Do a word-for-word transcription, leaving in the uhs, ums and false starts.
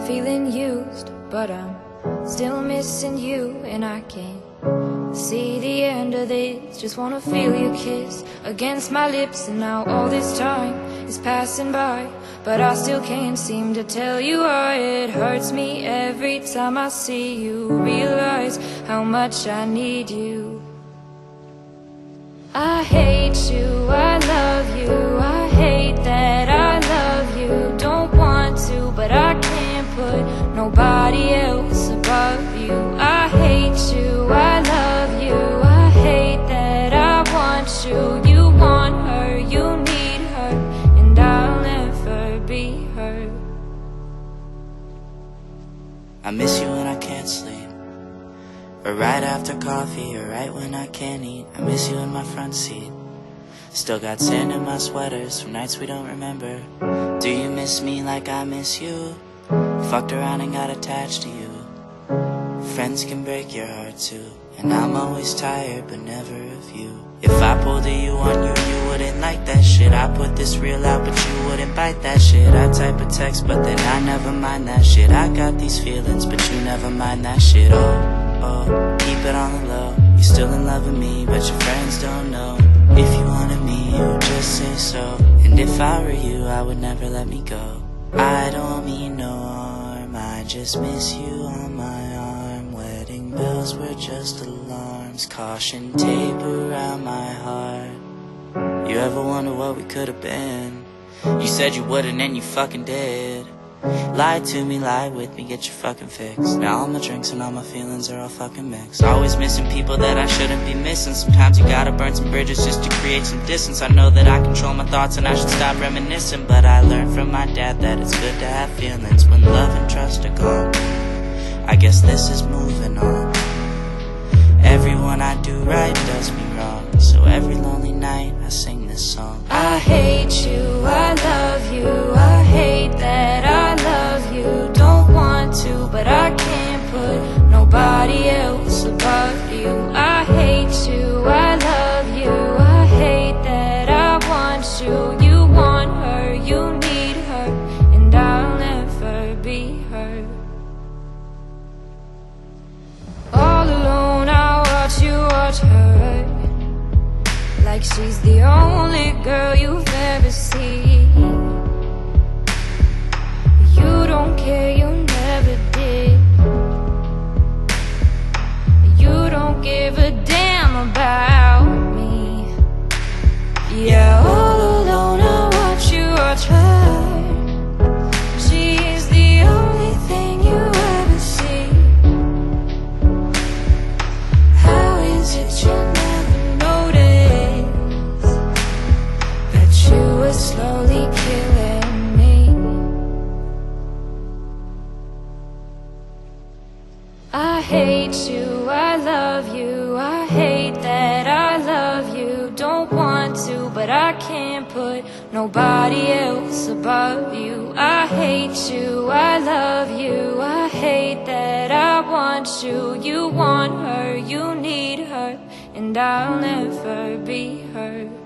feeling used, but I'm still missing you, and I can't see the end of this. Just wanna feel your kiss against my lips, and now all this time is passing by, but I still can't seem to tell you why. It hurts me every time I see you, realize how much I need you. I hate you, I love you, I hate that I love you. Don't want to, but I can't put nobody else above you. I hate you, I love you, I hate that I want you. You want her, you need her, and I'll never be her. I miss you when I can't sleep, or right after coffee, or right when I can't eat. I miss you in my front seat. Still got sand in my sweaters from nights we don't remember. Do you miss me like I miss you? Fucked around and got attached to you. Friends can break your heart too, and I'm always tired but never of you. If I pulled a you on you, you wouldn't like that shit. I put this real out but you wouldn't bite that shit. I type a text but then I never mind that shit. I got these feelings but you never mind that shit. Oh, oh, keep it on the low. You still in love with me but your friends don't know. If you wanted me, you just say so, and if I were you, I would never let me go. I don't mean no harm, I just miss you on my arm. Wedding bells were just alarms, caution tape around my heart. You ever wonder what we could have been? You said you wouldn't and you fucking did. Lie to me, lie with me, get your fucking fix. Now all my drinks and all my feelings are all fucking mixed. Always missing people that I shouldn't be missing. Sometimes you gotta burn some bridges just to create some distance. I know that I control my thoughts and I should stop reminiscing, but I learned from my dad that it's good to have feelings when love and trust are gone. I guess this is moving on. Everyone I do right does me wrong, so every lonely night I sing this song. I hate you, I love you, I hate that I love you. Don't want to, but I can't put nobody else above you. I hate you, I love you, I hate that I want you. You want her, you need her, and I'll never be her. All alone I watch you watch her, like she's the only girl you've ever seen. You don't care, you never did. You don't give a damn about me. Yeah, all alone I watch you watch her. She's the only thing you ever see. How is it you never notice that you were slowly killing me? I hate you, I love you, I hate that I love you. Don't want to, but I can't put nobody else above you. I hate you, I love you, I hate that I want you. You want her, you need her, and I'll never be her.